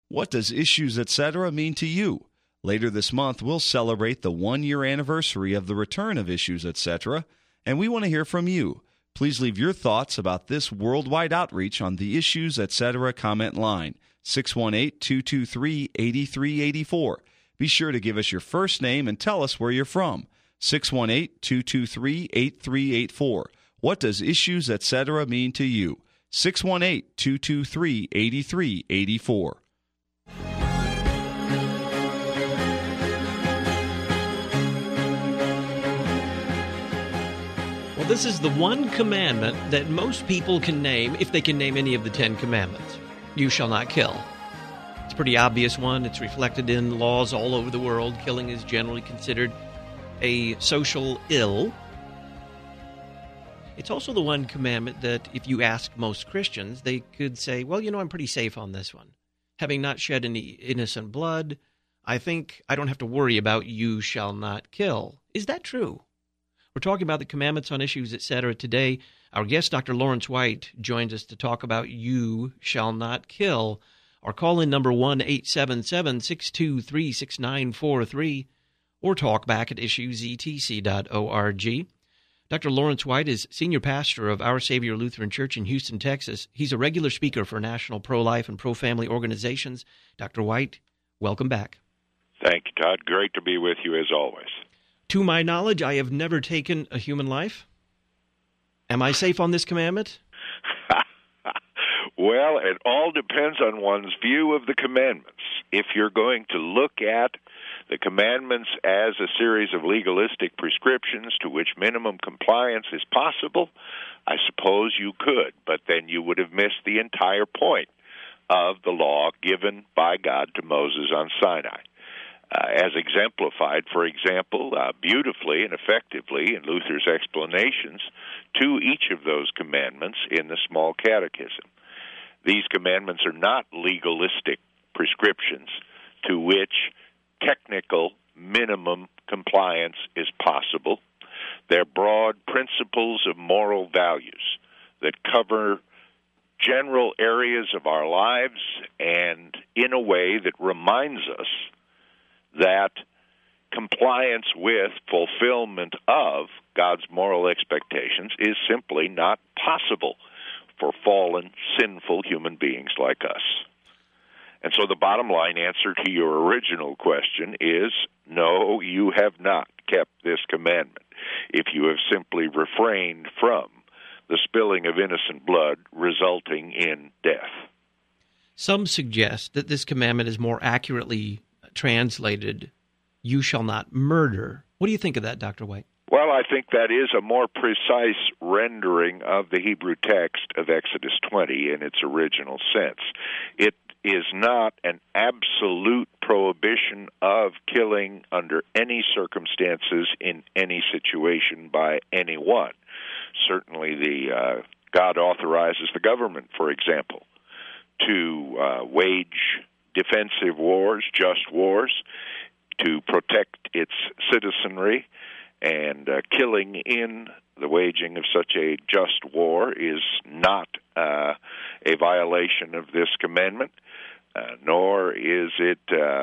What does Issues Etc. mean to you? Later this month, we'll celebrate the one-year anniversary of the return of Issues Etc., and we want to hear from you. Please leave your thoughts about this worldwide outreach on the Issues Etc. comment line, 618-223-8384. Be sure to give us your first name and tell us where you're from, 618-223-8384. What does Issues Etc. mean to you? 618-223-8384. Well, this is the one commandment that most people can name, if they can name any of the 10 commandments. You shall not kill. It's a pretty obvious one. It's reflected in laws all over the world. Killing is generally considered a social ill. It's also the one commandment that if you ask most Christians, they could say, well, I'm pretty safe on this one. Having not shed any innocent blood, I think I don't have to worry about you shall not kill. Is that true? We're talking about the commandments on Issues, etc. today. Our guest, Dr. Lawrence White, joins us to talk about you shall not kill. Our call-in number 1-877-623-6943 or talk back at issuesetc.org. Dr. Lawrence White is senior pastor of Our Savior Lutheran Church in Houston, Texas. He's a regular speaker for national pro-life and pro-family organizations. Dr. White, welcome back. Thank you, Todd. Great to be with you as always. To my knowledge, I have never taken a human life. Am I safe on this commandment? Well, it all depends on one's view of the commandments. If you're going to look at the commandments as a series of legalistic prescriptions to which minimum compliance is possible, I suppose you could, but then you would have missed the entire point of the law given by God to Moses on Sinai. As exemplified, for example, beautifully and effectively in Luther's explanations to each of those commandments in the Small Catechism. These commandments are not legalistic prescriptions to which technical minimum compliance is possible. They're broad principles of moral values that cover general areas of our lives and in a way that reminds us that compliance with, fulfillment of God's moral expectations is simply not possible for fallen, sinful human beings like us. And so the bottom line answer to your original question is, no, you have not kept this commandment if you have simply refrained from the spilling of innocent blood resulting in death. Some suggest that this commandment is more accurately translated, you shall not murder. What do you think of that, Dr. White? Well, I think that is a more precise rendering of the Hebrew text of Exodus 20 in its original sense. It is not an absolute prohibition of killing under any circumstances in any situation by anyone. Certainly God authorizes the government, for example, to wage defensive wars, just wars, to protect its citizenry, and killing in the waging of such a just war is not a violation of this commandment, nor is it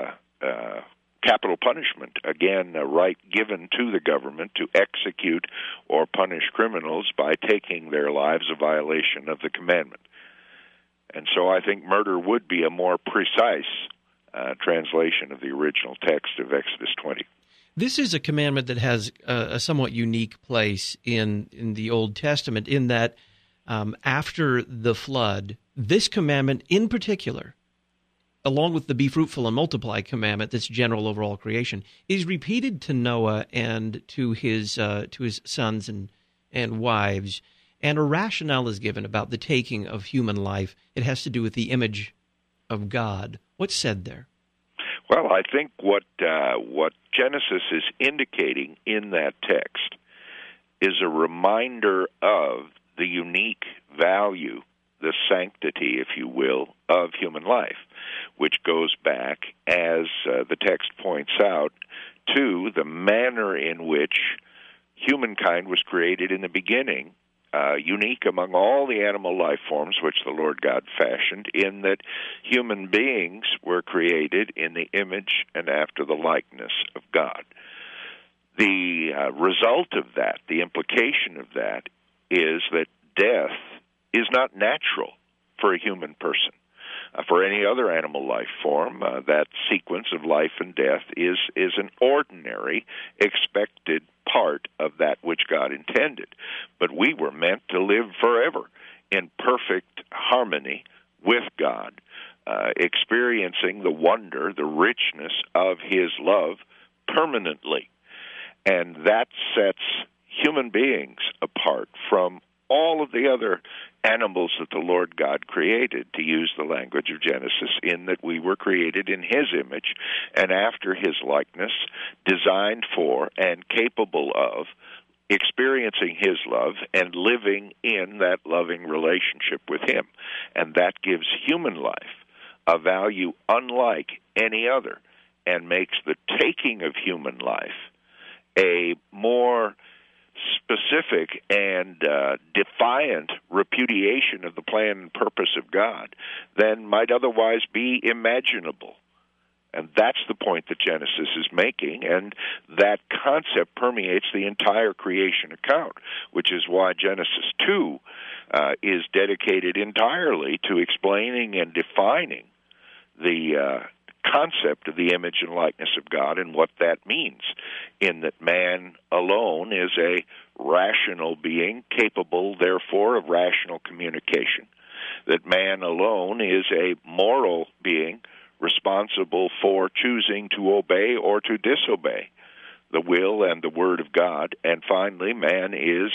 capital punishment. Again, a right given to the government to execute or punish criminals by taking their lives, a violation of the commandment. And so I think murder would be a more precise translation of the original text of Exodus 20. This is a commandment that has a somewhat unique place in the Old Testament in that after the flood, this commandment in particular, along with the be fruitful and multiply commandment, this general over all creation, is repeated to Noah and to his sons and wives. And a rationale is given about the taking of human life. It has to do with the image of God. What's said there? Well, I think what Genesis is indicating in that text is a reminder of the unique value, the sanctity, if you will, of human life, which goes back, as the text points out, to the manner in which humankind was created in the beginning unique among all the animal life forms which the Lord God fashioned, in that human beings were created in the image and after the likeness of God. The result of that, the implication of that, is that death is not natural for a human person. For any other animal life form, that sequence of life and death is an ordinary, expected part of that which God intended. But we were meant to live forever in perfect harmony with God, experiencing the wonder, the richness of His love permanently. And that sets human beings apart from all of the other animals that the Lord God created, to use the language of Genesis, in that we were created in His image and after His likeness, designed for and capable of experiencing His love and living in that loving relationship with Him. And that gives human life a value unlike any other, and makes the taking of human life a more specific and defiant repudiation of the plan and purpose of God than might otherwise be imaginable. And that's the point that Genesis is making, and that concept permeates the entire creation account, which is why Genesis 2 is dedicated entirely to explaining and defining the concept of the image and likeness of God and what that means, in that man alone is a rational being, capable, therefore, of rational communication, that man alone is a moral being, responsible for choosing to obey or to disobey the will and the word of God, and finally, man is,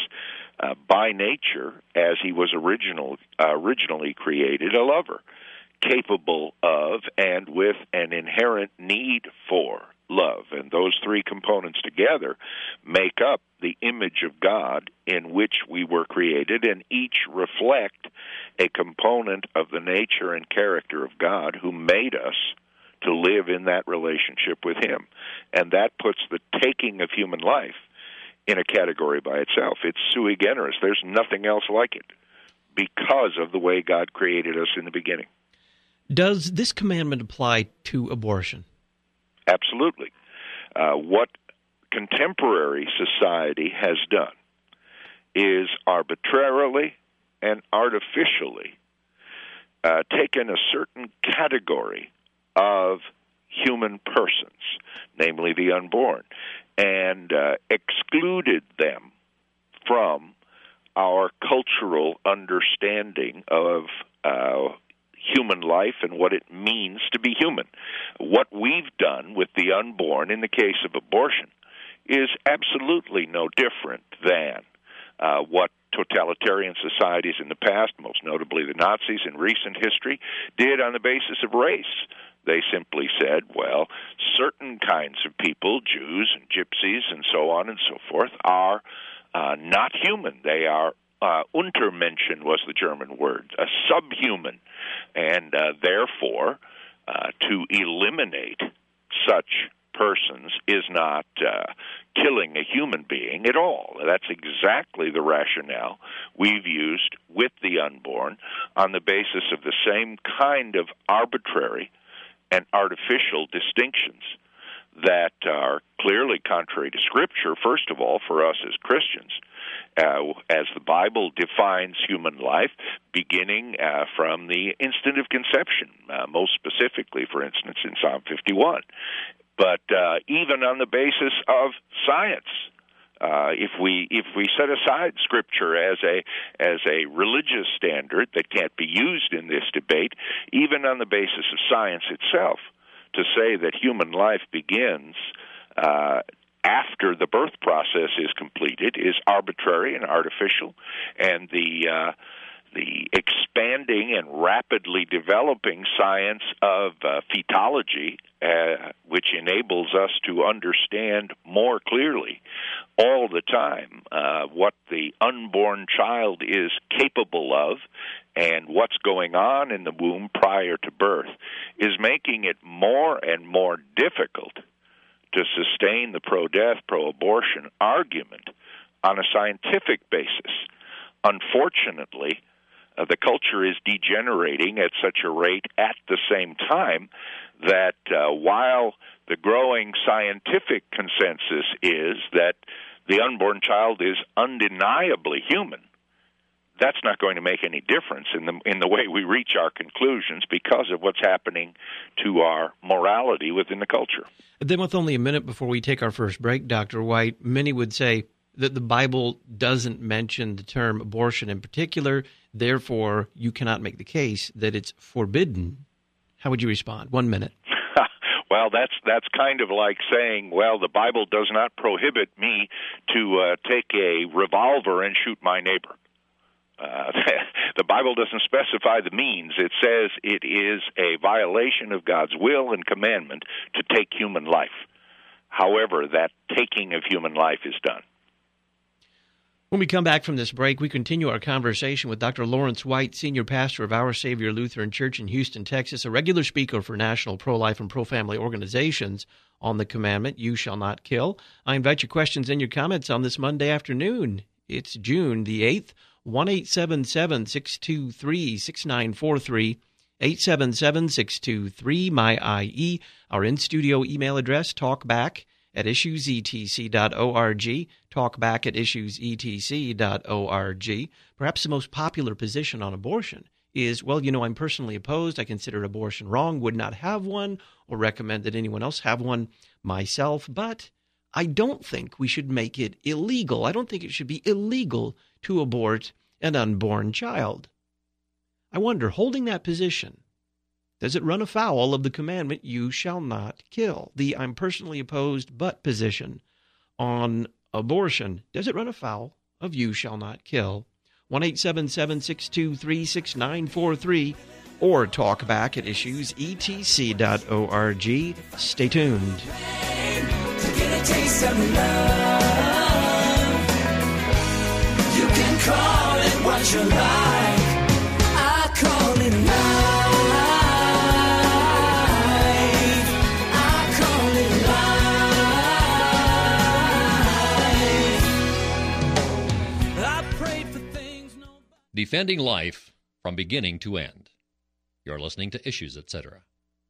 by nature, as he was originally created, a lover, capable of and with an inherent need for love. And those three components together make up the image of God in which we were created, and each reflect a component of the nature and character of God, who made us to live in that relationship with Him. And that puts the taking of human life in a category by itself. It's sui generis. There's nothing else like it, because of the way God created us in the beginning. Does this commandment apply to abortion? Absolutely. What contemporary society has done is arbitrarily and artificially taken a certain category of human persons, namely the unborn, and excluded them from our cultural understanding of human life and what it means to be human. What we've done with the unborn in the case of abortion is absolutely no different than what totalitarian societies in the past, most notably the Nazis in recent history, did on the basis of race. They simply said, well, certain kinds of people, Jews and gypsies and so on and so forth, are not human. They are Untermenschen was the German word, a subhuman, and therefore to eliminate such persons is not killing a human being at all. That's exactly the rationale we've used with the unborn, on the basis of the same kind of arbitrary and artificial distinctions that are clearly contrary to Scripture, first of all, for us as Christians, as the Bible defines human life, beginning from the instant of conception, most specifically, for instance, in Psalm 51. But even on the basis of science, if we set aside Scripture as a religious standard that can't be used in this debate, even on the basis of science itself, to say that human life begins after the birth process is completed is arbitrary and artificial, and the expanding and rapidly developing science of fetology, which enables us to understand more clearly all the time what the unborn child is capable of and what's going on in the womb prior to birth, is making it more and more difficult to sustain the pro-death, pro-abortion argument on a scientific basis, unfortunately, the culture is degenerating at such a rate at the same time that while the growing scientific consensus is that the unborn child is undeniably human, that's not going to make any difference in the way we reach our conclusions because of what's happening to our morality within the culture. Then with only a minute before we take our first break, Dr. White, many would say that the Bible doesn't mention the term abortion in particular, therefore you cannot make the case that it's forbidden. How would you respond? 1 minute. Well, that's kind of like saying, well, the Bible does not prohibit me to take a revolver and shoot my neighbor. The Bible doesn't specify the means. It says it is a violation of God's will and commandment to take human life. However, that taking of human life is done. When we come back from this break, we continue our conversation with Dr. Lawrence White, Senior Pastor of Our Savior Lutheran Church in Houston, Texas, a regular speaker for national pro-life and pro-family organizations on the commandment, "You shall not kill." I invite your questions and your comments on this Monday afternoon. It's June the 8th, 1-877-623-6943, 877-623-MY-IE. Our in-studio email address, talkback@issuesetc.org, talkback@issuesetc.org. Perhaps the most popular position on abortion is, well, I'm personally opposed. I consider abortion wrong, would not have one, or recommend that anyone else have one myself. But I don't think we should make it illegal. I don't think it should be illegal to abort an unborn child. I wonder, holding that position, does it run afoul of the commandment, "You shall not kill"? The "I'm personally opposed but" position on abortion, does it run afoul of "You shall not kill"? 1-877-623-6943 or talkback@issuesetc.org. Stay tuned. To get a taste of love, you can call it what you like. I call it life. I call it life. I prayed for things nobody... Defending life from beginning to end. You're listening to Issues, Etc.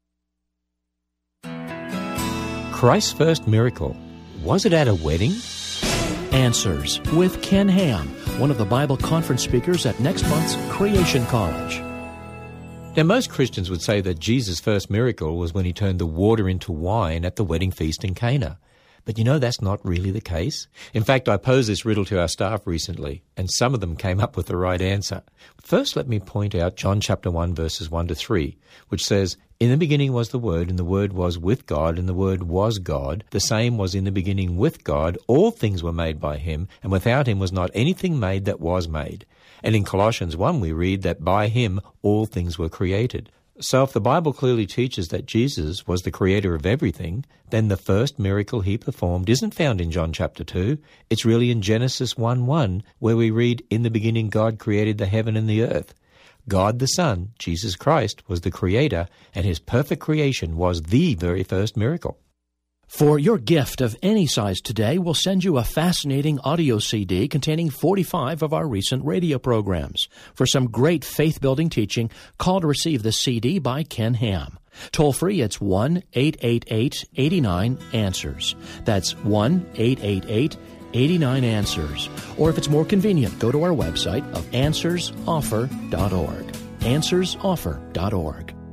Christ's first miracle, was it at a wedding? Answers with Ken Ham, one of the Bible conference speakers at next month's Creation College. Now, most Christians would say that Jesus' first miracle was when he turned the water into wine at the wedding feast in Cana. But that's not really the case. In fact, I posed this riddle to our staff recently, and some of them came up with the right answer. First, let me point out John chapter 1, verses 1-3, which says, "In the beginning was the Word, and the Word was with God, and the Word was God. The same was in the beginning with God. All things were made by him, and without him was not anything made that was made." And in Colossians 1, we read that by him all things were created. So if the Bible clearly teaches that Jesus was the creator of everything, then the first miracle he performed isn't found in John chapter 2. It's really in Genesis 1:1, where we read, "In the beginning God created the heaven and the earth." God the Son, Jesus Christ, was the creator, and his perfect creation was the very first miracle. For your gift of any size today, we'll send you a fascinating audio CD containing 45 of our recent radio programs. For some great faith-building teaching, call to receive the CD by Ken Ham. Toll free, it's 1-888-89-ANSWERS. That's 1-888-89-ANSWERS. Or if it's more convenient, go to our website of AnswersOffer.org. AnswersOffer.org.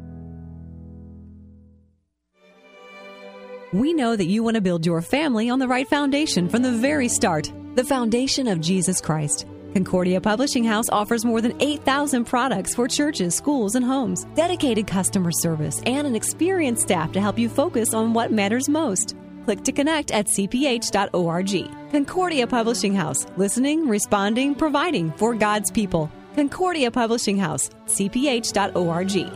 We know that you want to build your family on the right foundation from the very start, the foundation of Jesus Christ. Concordia Publishing House offers more than 8,000 products for churches, schools, and homes, dedicated customer service, and an experienced staff to help you focus on what matters most. Click to connect at cph.org. Concordia Publishing House, listening, responding, providing for God's people. Concordia Publishing House, cph.org.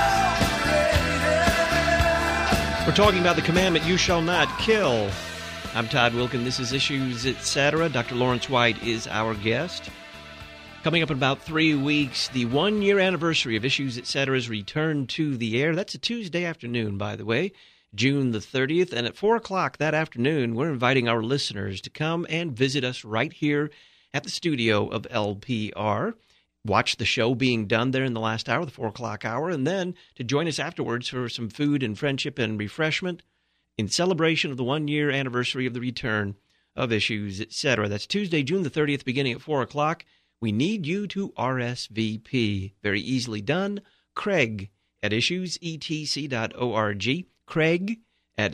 We're talking about the commandment, "You shall not kill." I'm Todd Wilkin. This is Issues Etc. Dr. Lawrence White is our guest. Coming up in about 3 weeks, the one-year anniversary of Issues Etc.'s return to the air. That's a Tuesday afternoon, by the way, June the 30th. And at 4 o'clock that afternoon, we're inviting our listeners to come and visit us right here at the studio of LPR. Watch the show being done there in the last hour, the 4 o'clock hour, and then to join us afterwards for some food and friendship and refreshment in celebration of the one-year anniversary of the return of Issues, Etc. That's Tuesday, June the 30th, beginning at 4 o'clock. We need you to RSVP. Very easily done. Craig at issuesetc.org. Craig at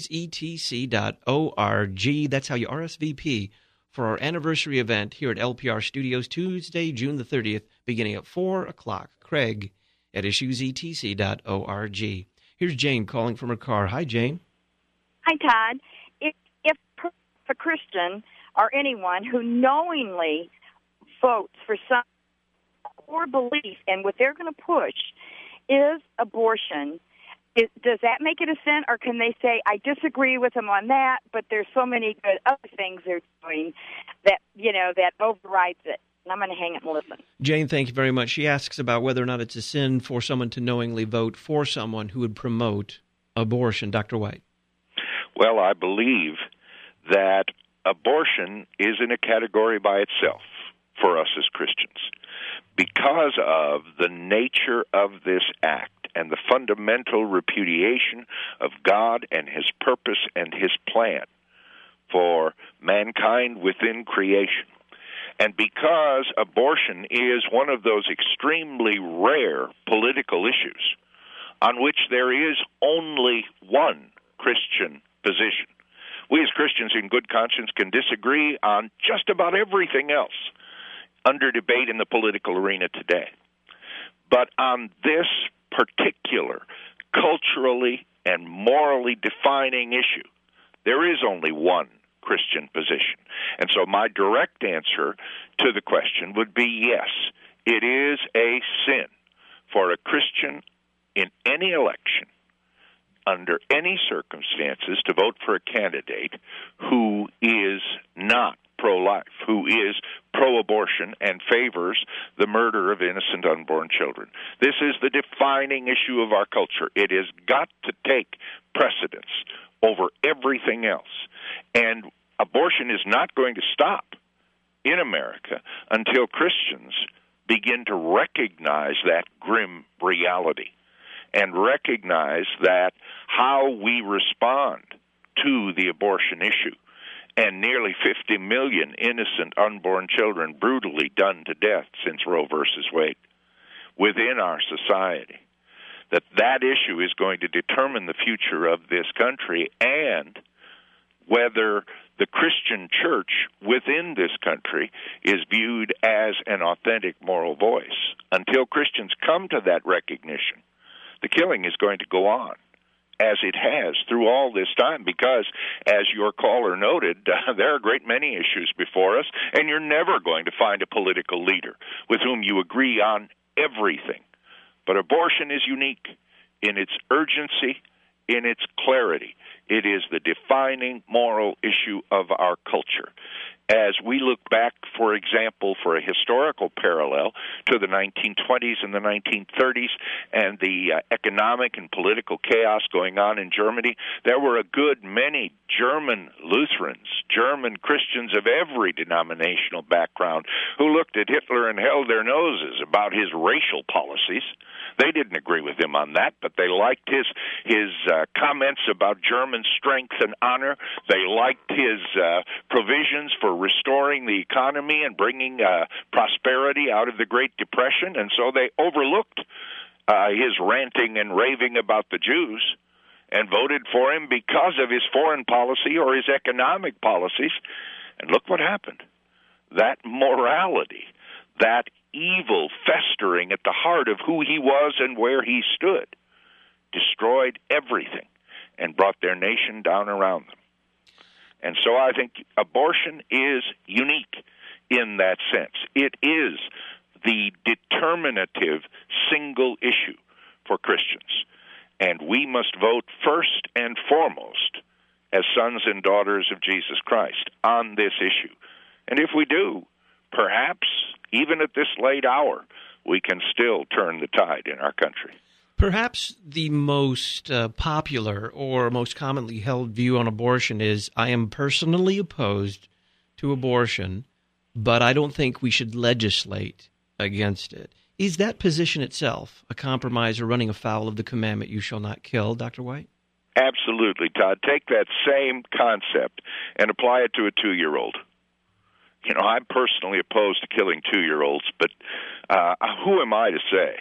issuesetc.org. That's how you RSVP for our anniversary event here at LPR Studios, Tuesday, June the 30th, beginning at 4 o'clock. Craig at issuesetc.org. Here's Jane calling from her car. Hi, Jane. Hi, Todd. If a Christian or anyone who knowingly votes for some core belief and what they're going to push is abortion, does that make it a sin, or can they say, I disagree with them on that, but there's so many good other things they're doing that, that overrides it? And I'm going to hang up and listen. Jane, thank you very much. She asks about whether or not it's a sin for someone to knowingly vote for someone who would promote abortion. Dr. White. Well, I believe that abortion is in a category by itself for us as Christians because of the nature of this act and the fundamental repudiation of God and His purpose and His plan for mankind within creation. And because abortion is one of those extremely rare political issues on which there is only one Christian position, we as Christians in good conscience can disagree on just about everything else under debate in the political arena today. But on this particular culturally and morally defining issue, there is only one Christian position. And so my direct answer to the question would be yes, it is a sin for a Christian in any election, under any circumstances, to vote for a candidate who is not pro-life, who is pro-abortion and favors the murder of innocent unborn children. This is the defining issue of our culture. It has got to take precedence over everything else. And abortion is not going to stop in America until Christians begin to recognize that grim reality and recognize that how we respond to the abortion issue and nearly 50 million innocent unborn children brutally done to death since Roe versus Wade within our society, that issue is going to determine the future of this country and whether the Christian church within this country is viewed as an authentic moral voice. Until Christians come to that recognition, the killing is going to go on, as it has through all this time, because, as your caller noted, there are a great many issues before us, and you're never going to find a political leader with whom you agree on everything. But abortion is unique in its urgency, in its clarity. It is the defining moral issue of our culture. As we look back, for example, for a historical parallel to the 1920s and the 1930s and the economic and political chaos going on in Germany, there were a good many German Lutherans, German Christians of every denominational background, who looked at Hitler and held their noses about his racial policies. They didn't agree with him on that, but they liked his comments about German strength and honor. They liked his provisions for restoring the economy and bringing prosperity out of the Great Depression, and so they overlooked his ranting and raving about the Jews and voted for him because of his foreign policy or his economic policies. And look what happened. That morality, that evil festering at the heart of who he was and where he stood, destroyed everything and brought their nation down around them. And so I think abortion is unique in that sense. It is the determinative single issue for Christians. And we must vote first and foremost as sons and daughters of Jesus Christ on this issue. And if we do, perhaps, even at this late hour, we can still turn the tide in our country. Perhaps the most popular or most commonly held view on abortion is, I am personally opposed to abortion, but I don't think we should legislate against it. Is that position itself a compromise or running afoul of the commandment, you shall not kill, Dr. White? Absolutely, Todd. Take that same concept and apply it to a 2-year-old. You know, I'm personally opposed to killing 2-year-olds, but who am I to say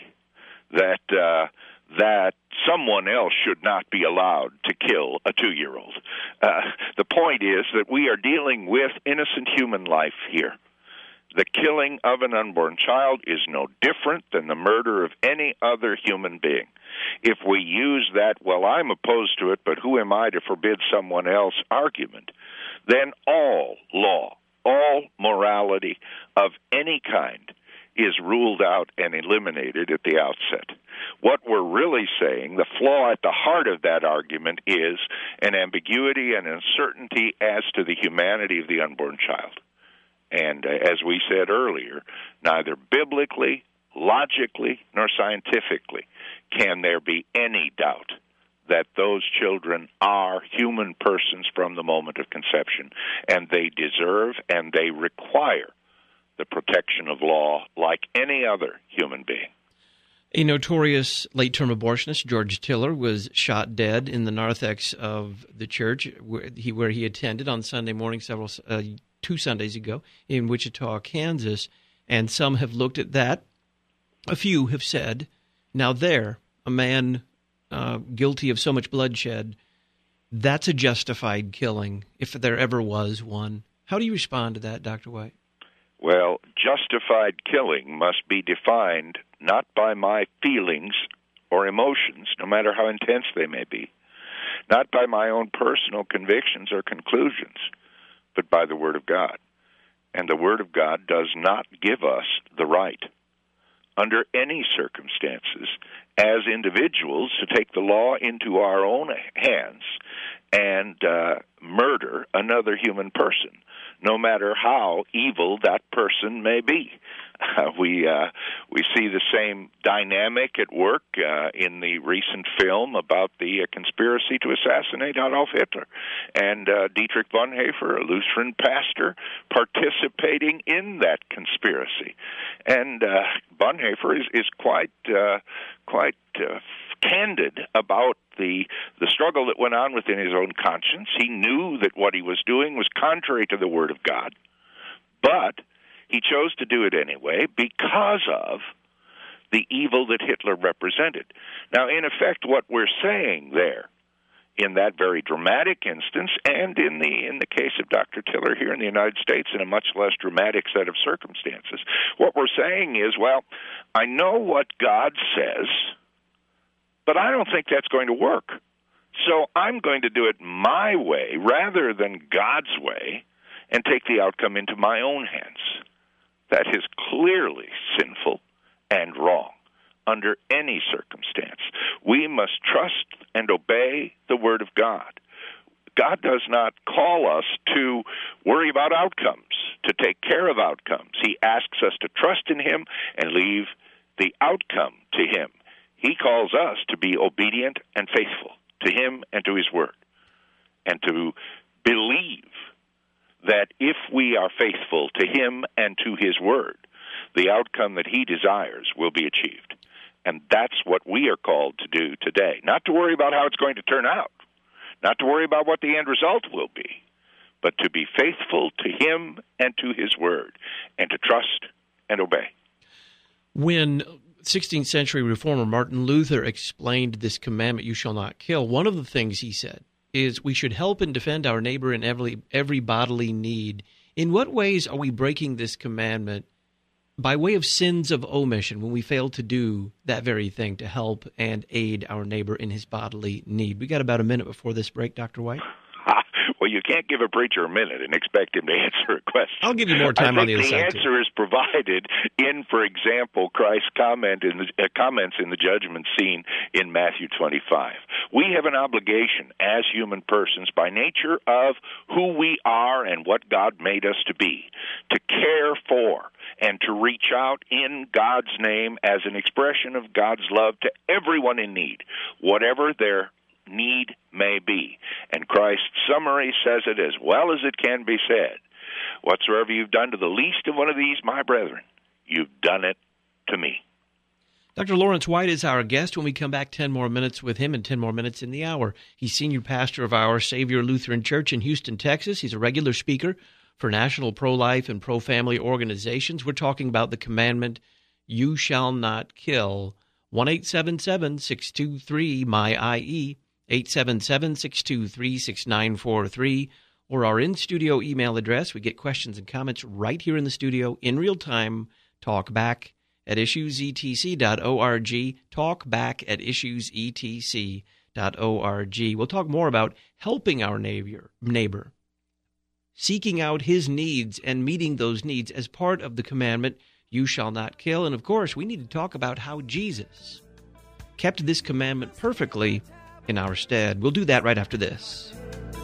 that someone else should not be allowed to kill a 2-year-old? The point is that we are dealing with innocent human life here. The killing of an unborn child is no different than the murder of any other human being. If we use that, well, I'm opposed to it, but who am I to forbid someone else argument, then all law, all morality of any kind is ruled out and eliminated at the outset. What we're really saying, the flaw at the heart of that argument, is an ambiguity and uncertainty as to the humanity of the unborn child. And as we said earlier, neither biblically, logically, nor scientifically can there be any doubt that those children are human persons from the moment of conception, and they deserve and they require the protection of law like any other human being. A notorious late-term abortionist, George Tiller, was shot dead in the narthex of the church where he attended on Sunday morning 2 Sundays ago in Wichita, Kansas, and some have looked at that. A few have said, now there, a man guilty of so much bloodshed, that's a justified killing, if there ever was one. How do you respond to that, Dr. White? Well, justified killing must be defined not by my feelings or emotions, no matter how intense they may be, not by my own personal convictions or conclusions, but by the Word of God. And the Word of God does not give us the right, under any circumstances, as individuals, to take the law into our own hands and murder another human person, no matter how evil that person may be. We see the same dynamic at work in the recent film about the conspiracy to assassinate Adolf Hitler, and Dietrich Bonhoeffer, a Lutheran pastor, participating in that conspiracy. And Bonhoeffer is quite candid about the struggle that went on within his own conscience. He knew that what he was doing was contrary to the Word of God, but he chose to do it anyway because of the evil that Hitler represented. Now, in effect, what we're saying there, in that very dramatic instance, and in the case of Dr. Tiller here in the United States, in a much less dramatic set of circumstances, what we're saying is, well, I know what God says, but I don't think that's going to work. So I'm going to do it my way rather than God's way and take the outcome into my own hands. That is clearly sinful and wrong under any circumstance. We must trust and obey the Word of God. God does not call us to worry about outcomes, to take care of outcomes. He asks us to trust in Him and leave the outcome to Him. He calls us to be obedient and faithful to Him and to His Word, and to believe that if we are faithful to Him and to His Word, the outcome that He desires will be achieved. And that's what we are called to do today. Not to worry about how it's going to turn out, not to worry about what the end result will be, but to be faithful to Him and to His Word, and to trust and obey. When 16th century reformer Martin Luther explained this commandment, you shall not kill, one of the things he said is we should help and defend our neighbor in every bodily need. In what ways are we breaking this commandment by way of sins of omission when we fail to do that very thing to help and aid our neighbor in his bodily need? We got about a minute before this break, Dr. White. Well, you can't give a preacher a minute and expect him to answer a question. I'll give you more time on the other side. The answer is provided in, for example, Christ's comments in the judgment scene in Matthew 25. We have an obligation as human persons by nature of who we are and what God made us to be, to care for and to reach out in God's name as an expression of God's love to everyone in need, whatever their need may be. And Christ's summary says it as well as it can be said. Whatsoever you've done to the least of one of these, my brethren, you've done it to me. Dr. Lawrence White is our guest. When we come back, 10 more minutes with him and 10 more minutes in the hour. He's senior pastor of Our Savior Lutheran Church in Houston, Texas. He's a regular speaker for national pro-life and pro-family organizations. We're talking about the commandment, you shall not kill. 1-877-623-MY-IE, 877-623-6943, or our in-studio email address. We get questions and comments right here in the studio in real time. Talk back at issuesetc.org. Talk back at issuesetc.org. We'll talk more about helping our neighbor, seeking out his needs and meeting those needs as part of the commandment, you shall not kill. And of course, we need to talk about how Jesus kept this commandment perfectly in our stead. We'll do that right after this.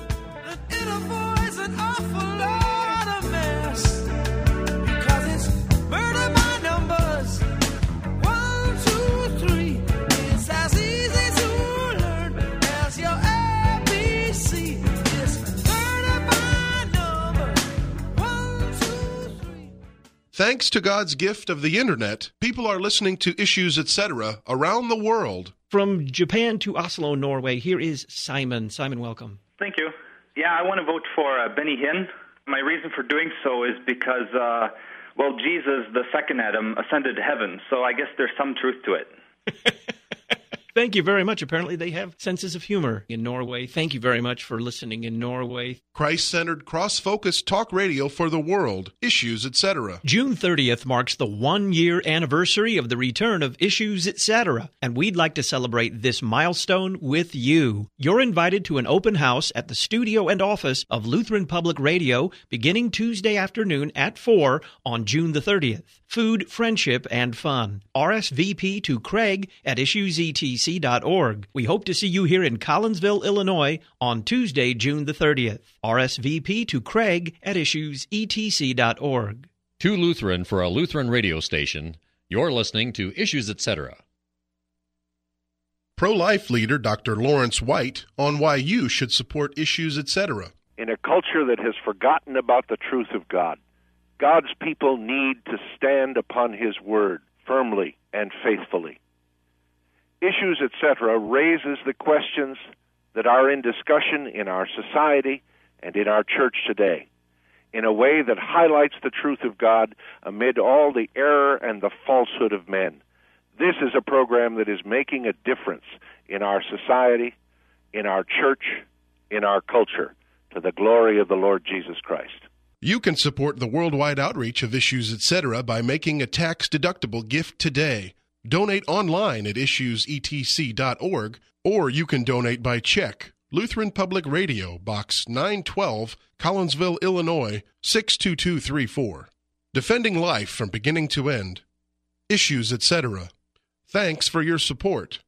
Thanks to God's gift of the Internet, people are listening to Issues, Etc. around the world. From Japan to Oslo, Norway, here is Simon. Simon, welcome. Thank you. Yeah, I want to vote for Benny Hinn. My reason for doing so is because, Jesus, the second Adam, ascended to heaven, so I guess there's some truth to it. Thank you very much. Apparently they have senses of humor in Norway. Thank you very much for listening in Norway. Christ-centered, cross-focused talk radio for the world. Issues, Etc. June 30th marks the one-year anniversary of the return of Issues, Etc. And we'd like to celebrate this milestone with you. You're invited to an open house at the studio and office of Lutheran Public Radio beginning Tuesday afternoon at 4 on June the 30th. Food, friendship, and fun. RSVP to Craig at issuesetc.org. We hope to see you here in Collinsville, Illinois on Tuesday, June the 30th. RSVP to Craig at issuesetc.org. Too Lutheran for a Lutheran radio station. You're listening to Issues, Etc. Pro-life leader Dr. Lawrence White on why you should support Issues, Etc. In a culture that has forgotten about the truth of God, God's people need to stand upon His Word firmly and faithfully. Issues, Etc. raises the questions that are in discussion in our society and in our church today in a way that highlights the truth of God amid all the error and the falsehood of men. This is a program that is making a difference in our society, in our church, in our culture, to the glory of the Lord Jesus Christ. You can support the worldwide outreach of Issues, Etc. by making a tax-deductible gift today. Donate online at issuesetc.org, or you can donate by check. Lutheran Public Radio, Box 912, Collinsville, Illinois, 62234. Defending life from beginning to end. Issues, Etc. Thanks for your support.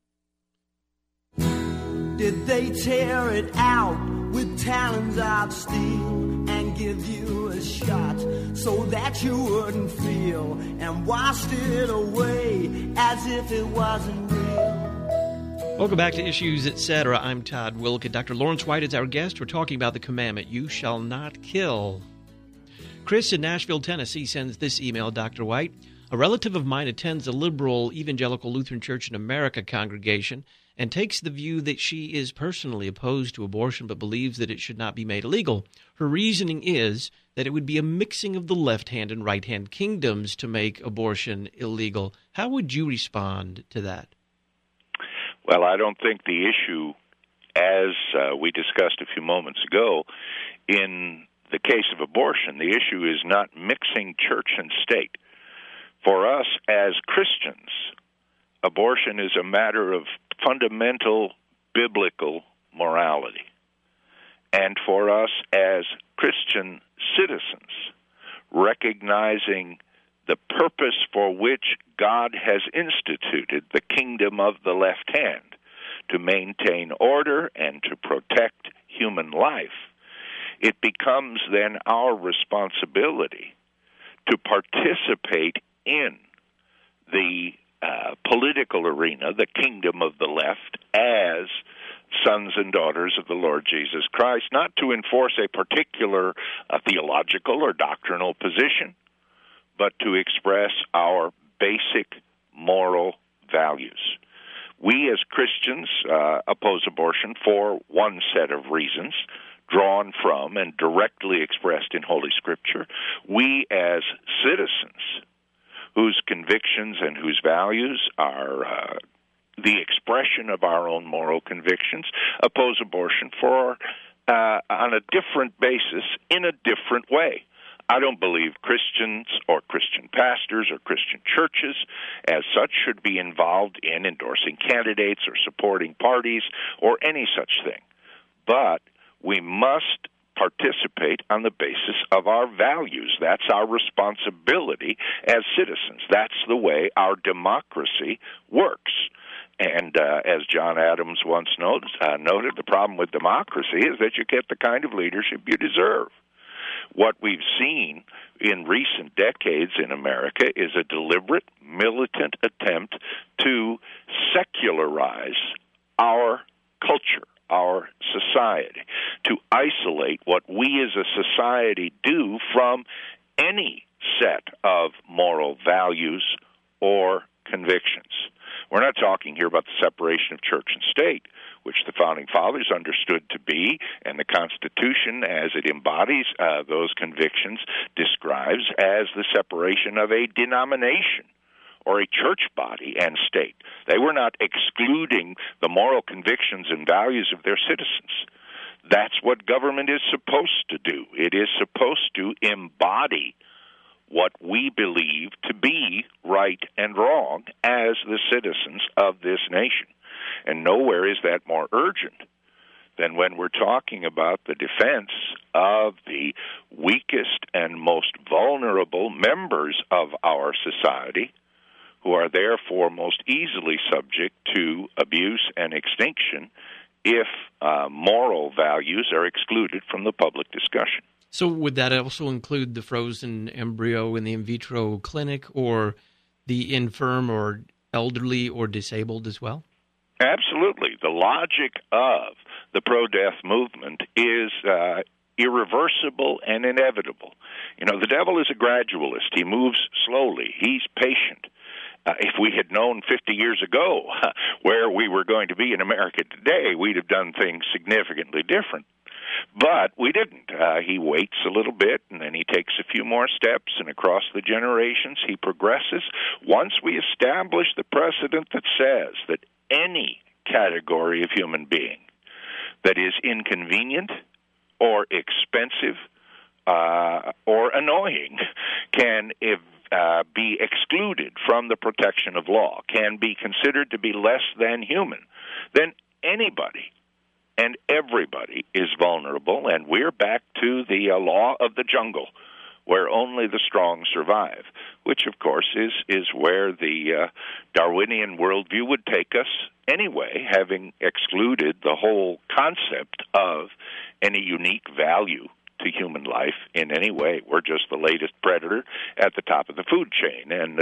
Did they tear it out with talons of steel and give you a shot so that you wouldn't feel, and washed it away as if it wasn't real? Welcome back to Issues, Etc. I'm Todd Wilke. Dr. Lawrence White is our guest. We're talking about the commandment, you shall not kill. Chris in Nashville, Tennessee sends this email, Dr. White. A relative of mine attends a liberal Evangelical Lutheran Church in America congregation and takes the view that she is personally opposed to abortion but believes that it should not be made illegal. Her reasoning is that it would be a mixing of the left-hand and right-hand kingdoms to make abortion illegal. How would you respond to that? Well, I don't think the issue, as we discussed a few moments ago, in the case of abortion, the issue is not mixing church and state. For us as Christians, abortion is a matter of fundamental biblical morality. And for us as Christian citizens, recognizing the purpose for which God has instituted the kingdom of the left hand, to maintain order and to protect human life, it becomes then our responsibility to participate in the political arena, the kingdom of the left, as sons and daughters of the Lord Jesus Christ, not to enforce a particular theological or doctrinal position, but to express our basic moral values. We as Christians oppose abortion for one set of reasons, drawn from and directly expressed in Holy Scripture. We as citizens, whose convictions and whose values are the expression of our own moral convictions, oppose abortion for on a different basis, in a different way. I don't believe Christians or Christian pastors or Christian churches as such should be involved in endorsing candidates or supporting parties or any such thing. But we must participate on the basis of our values. That's our responsibility as citizens. That's the way our democracy works. And as John Adams once noted, the problem with democracy is that you get the kind of leadership you deserve. What we've seen in recent decades in America is a deliberate, militant attempt to secularize our culture, our society, to isolate what we as a society do from any set of moral values or convictions. We're not talking here about the separation of church and state, which the Founding Fathers understood to be, and the Constitution, as it embodies those convictions, describes as the separation of a denomination or a church body and state. They were not excluding the moral convictions and values of their citizens. That's what government is supposed to do. It is supposed to embody what we believe to be right and wrong as the citizens of this nation. And nowhere is that more urgent than when we're talking about the defense of the weakest and most vulnerable members of our society, who are therefore most easily subject to abuse and extinction if moral values are excluded from the public discussion. So would that also include the frozen embryo in the in vitro clinic, or the infirm or elderly or disabled as well? Absolutely. The logic of the pro-death movement is irreversible and inevitable. You know, the devil is a gradualist. He moves slowly. He's patient. If we had known 50 years ago where we were going to be in America today, we'd have done things significantly different. But we didn't. He waits a little bit, and then he takes a few more steps, and across the generations he progresses. Once we establish the precedent that says that any category of human being that is inconvenient or expensive or annoying can be excluded from the protection of law, can be considered to be less than human, then anybody and everybody is vulnerable, and we're back to the law of the jungle, where only the strong survive, which, of course, is where the Darwinian worldview would take us anyway, having excluded the whole concept of any unique value to human life in any way. We're just the latest predator at the top of the food chain, and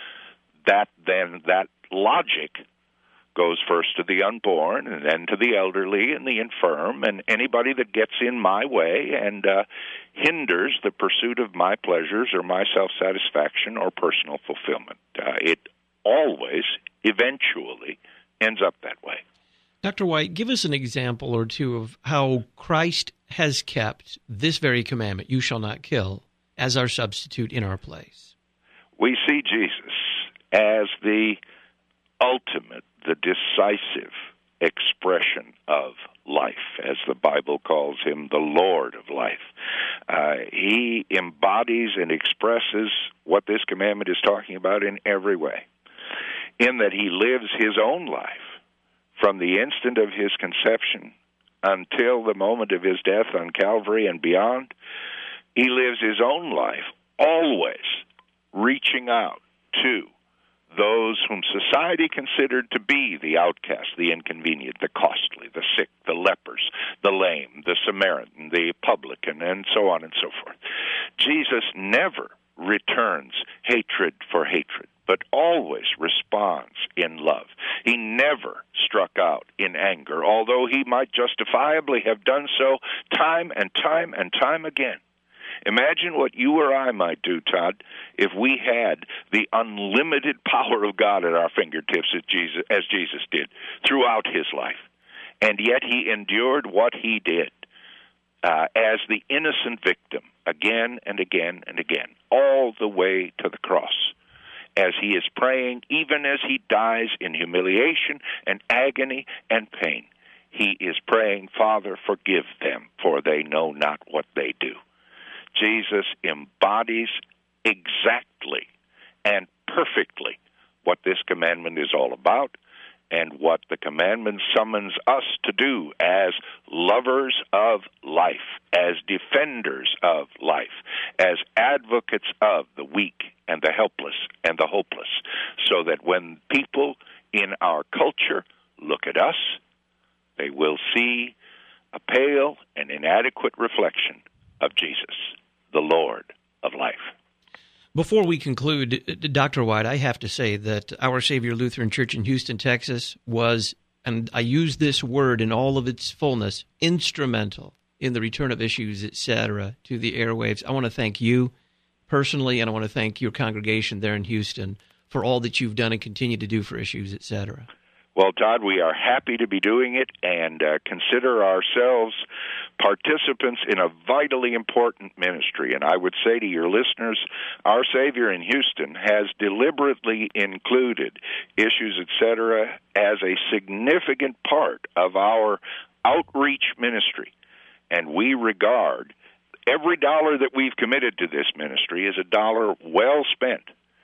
that logic goes first to the unborn, and then to the elderly and the infirm, and anybody that gets in my way and hinders the pursuit of my pleasures or my self-satisfaction or personal fulfillment. It always, eventually, ends up that way. Dr. White, give us an example or two of how Christ has kept this very commandment, you shall not kill, as our substitute in our place. We see Jesus as the ultimate, the decisive expression of life, as the Bible calls him, the Lord of life. He embodies and expresses what this commandment is talking about in every way, in that he lives his own life from the instant of his conception until the moment of his death on Calvary and beyond. He lives his own life, always reaching out to those whom society considered to be the outcast, the inconvenient, the costly, the sick, the lepers, the lame, the Samaritan, the publican, and so on and so forth. Jesus never returns hatred for hatred, but always responds in love. He never struck out in anger, although he might justifiably have done so time and time and time again. Imagine what you or I might do, Todd, if we had the unlimited power of God at our fingertips as Jesus did throughout his life. And yet he endured what he did as the innocent victim again and again and again, all the way to the cross. As he is praying, even as he dies in humiliation and agony and pain, he is praying, Father, forgive them, for they know not what they do. Jesus embodies exactly and perfectly what this commandment is all about and what the commandment summons us to do as lovers of life, as defenders of life, as advocates of the weak and the helpless and the hopeless, so that when people in our culture look at us, they will see a pale and inadequate reflection of Jesus, the Lord of life. Before we conclude, Dr. White, I have to say that Our Savior Lutheran Church in Houston, Texas was, and I use this word in all of its fullness, instrumental in the return of Issues, etc., to the airwaves. I want to thank you personally, and I want to thank your congregation there in Houston for all that you've done and continue to do for Issues, etc. Well, Todd, we are happy to be doing it and consider ourselves participants in a vitally important ministry. And I would say to your listeners, Our Savior in Houston has deliberately included Issues, etc., as a significant part of our outreach ministry. And we regard every dollar that we've committed to this ministry as a dollar well spent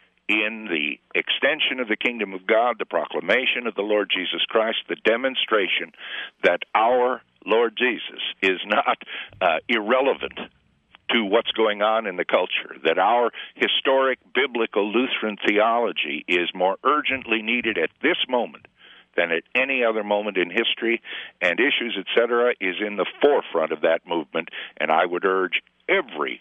in the extension of the kingdom of God, the proclamation of the Lord Jesus Christ, the demonstration that our Lord Jesus is not irrelevant to what's going on in the culture, that our historic biblical Lutheran theology is more urgently needed at this moment than at any other moment in history, and Issues, etc., is in the forefront of that movement, and I would urge every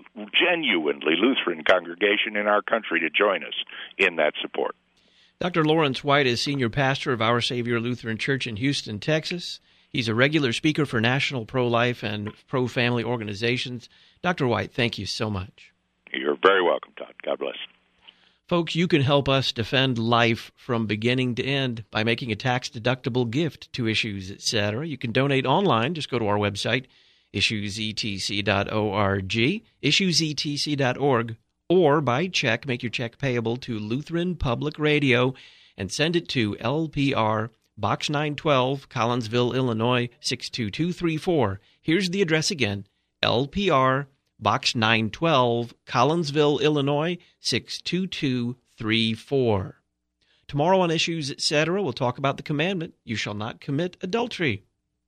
genuinely Lutheran congregation in our country to join us in that support. Dr. Lawrence White is senior pastor of Our Savior Lutheran Church in Houston, Texas. He's a regular speaker for national pro-life and pro-family organizations. Dr. White, thank you so much. You're very welcome, Todd. God bless. Folks, you can help us defend life from beginning to end by making a tax-deductible gift to Issues, etc. You can donate online. Just go to our website, issuesetc.org, issuesetc.org, or by check, make your check payable to Lutheran Public Radio and send it to LPR, Box 912, Collinsville, Illinois, 62234. Here's the address again, LPR, Box 912, Collinsville, Illinois, 62234. Tomorrow on Issues, etc., we'll talk about the commandment, you shall not commit adultery.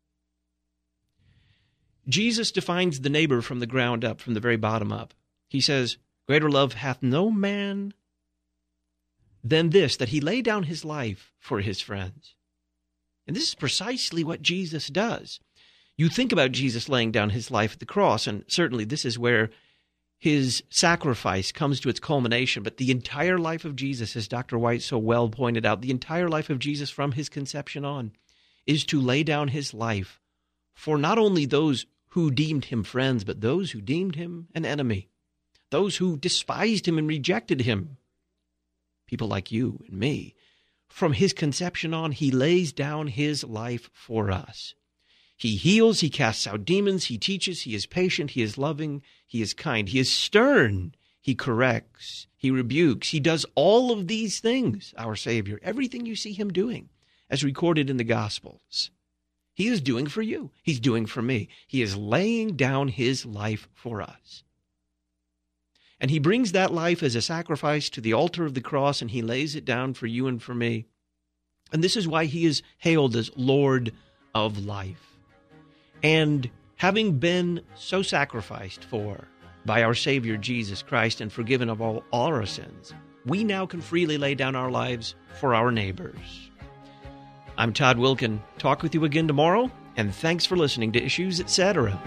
Jesus defines the neighbor from the ground up, from the very bottom up. He says, greater love hath no man than this, that he lay down his life for his friends. And this is precisely what Jesus does. You think about Jesus laying down his life at the cross, and certainly this is where his sacrifice comes to its culmination. But the entire life of Jesus, as Dr. White so well pointed out, the entire life of Jesus from his conception on is to lay down his life for not only those who deemed him friends, but those who deemed him an enemy, those who despised him and rejected him, people like you and me. From his conception on, he lays down his life for us. He heals, he casts out demons, he teaches, he is patient, he is loving, he is kind, he is stern, he corrects, he rebukes. He does all of these things, our Savior, everything you see him doing, as recorded in the Gospels. He is doing for you. He's doing for me. He is laying down his life for us. And he brings that life as a sacrifice to the altar of the cross, and he lays it down for you and for me. And this is why he is hailed as Lord of life. And having been so sacrificed for by our Savior Jesus Christ and forgiven of all our sins, we now can freely lay down our lives for our neighbors. I'm Todd Wilken. Talk with you again tomorrow, and thanks for listening to Issues Etc.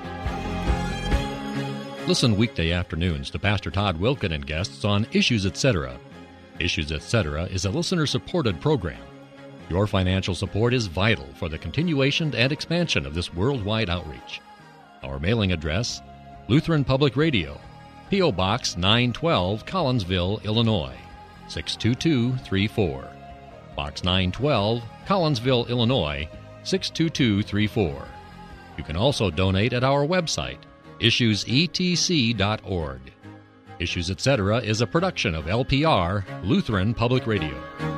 Listen weekday afternoons to Pastor Todd Wilken and guests on Issues Etc. Issues Etc. is a listener-supported program. Your financial support is vital for the continuation and expansion of this worldwide outreach. Our mailing address, Lutheran Public Radio, P.O. Box 912, Collinsville, Illinois, 62234. Box 912, Collinsville, Illinois, 62234. You can also donate at our website, issuesetc.org. Issues Etc. is a production of LPR, Lutheran Public Radio.